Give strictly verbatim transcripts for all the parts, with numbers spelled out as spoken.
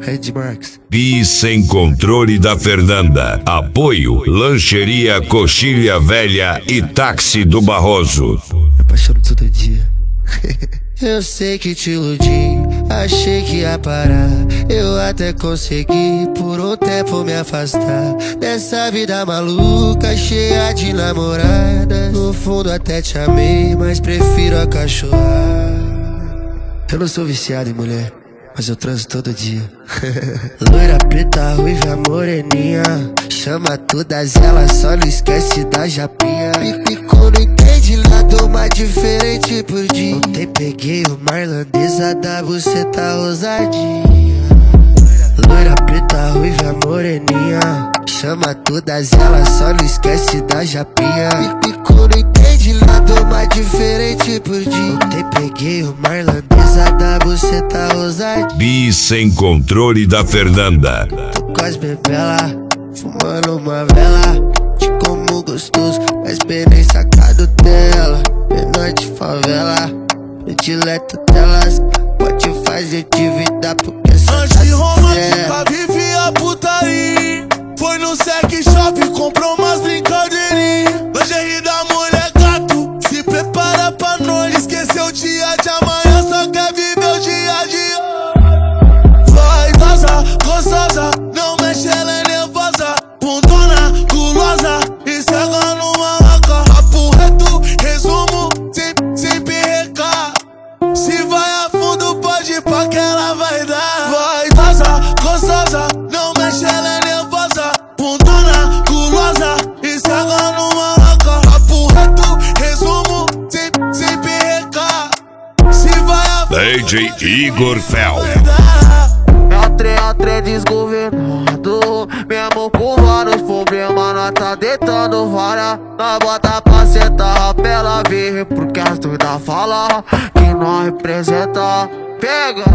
Red Marks. Bi Sem Controle da Fernanda. Apoio Lancheria Coxilha Velha e Táxi do Barroso. Me apaixono todo dia. Eu sei que te iludi, achei que ia parar. Eu até consegui por um tempo me afastar dessa vida maluca, cheia de namoradas. No fundo até te amei, mas prefiro a cachorrar. Eu não sou viciado em mulher, mas eu transo todo dia. Loira, preta, ruiva, moreninha, chama todas elas, só não esquece da japinha. E, e quando entende lá, dou uma diferente por dia. Ontem peguei uma irlandesa da buceta ousadinha. Loira, preta, ruiva, moreninha, chama todas elas, só não esquece da japinha. E, e quando entende lá, dou uma diferente por dia. Ontem peguei uma irlandesa da buceta ousadinha. Bi Sem Controle da Fernanda. Tô com as bebelas, fumando uma vela. Te como gostoso, mas bem nem sacado dela. Menor de favela, predileta delas. Pode fazer dívida porque só antes de romântica, vive a putaria. Foi no sex shop, comprou umas brincadeirinhas. Lingerie da mulher gato, se prepara pra nós. Esqueceu o dia de amanhã, só quer viver o dia a dia. Vai vaza, gostosa, não mexe, ela é nervosa. Bundona, gulosa, e cega numa laca. Papo reto, resumo, sem, sem perrecar. Se vai a fundo, pode ir pra que ela vai dar. Vai vaza, gostosa, não mexe, ela é nervosa. Bundona, gulosa, e cega numa laca. Papo reto, resumo, sem, sem perrecar. Se vai a fundo, D J Igor Fel. Entre, entre desgovernado, mesmo com vários problemas, nós tá deitando vara. Nós bota pra sentar pra ela ver, porque as doidas falam que nós representa. Pega,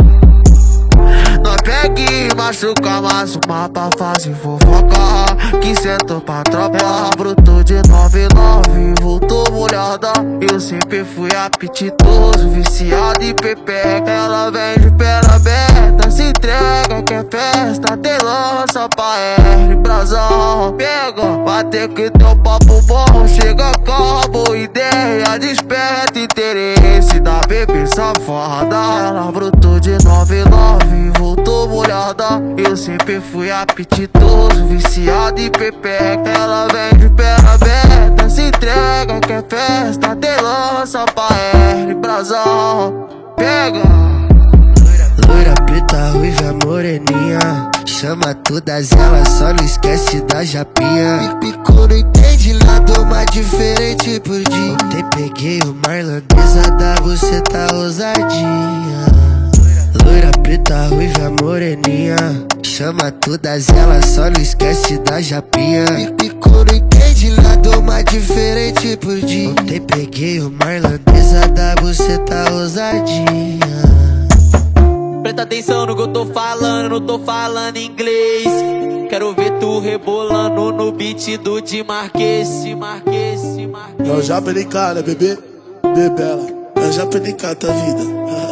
nós pega e machuca, mas uma pra fazer fofoca. Que sentou pra tropa, bruto de nove nove, voltou molhada. Eu sempre fui apetitoso, viciado em pepeca. Ela vem de perna aberta, se entrega, quer festa, tem lança pra R, brasão. Pega, bater que teu papo bom, chega com boa ideia, desperta interesse da bebê safada. Ela bruto de nove nove, voltou molhada. Eu sempre fui apetitoso, viciado em pepeca. Ela vem de perna aberta, se entrega, quer festa, tem lança pra R, brasão. Pega, loira, preta, ruiva, moreninha, chama todas elas, só não esquece da japinha. E, e quando entende lá, dou uma diferente por dia. Ontem peguei uma irlandesa da buceta ousadinha. Loira, preta, ruiva, moreninha, chama todas elas, só não esquece da japinha. E, e quando entende lá, dou uma diferente por dia. Ontem peguei uma irlandesa da buceta ousadinha. presta atenção no que eu tô falando, não tô falando inglês. Quero ver tu rebolando no beat do Di Marquês, Di Marquês, Di Marquês. Eu já perdi cara, bebê, bebela. Eu já perdi cara da vida.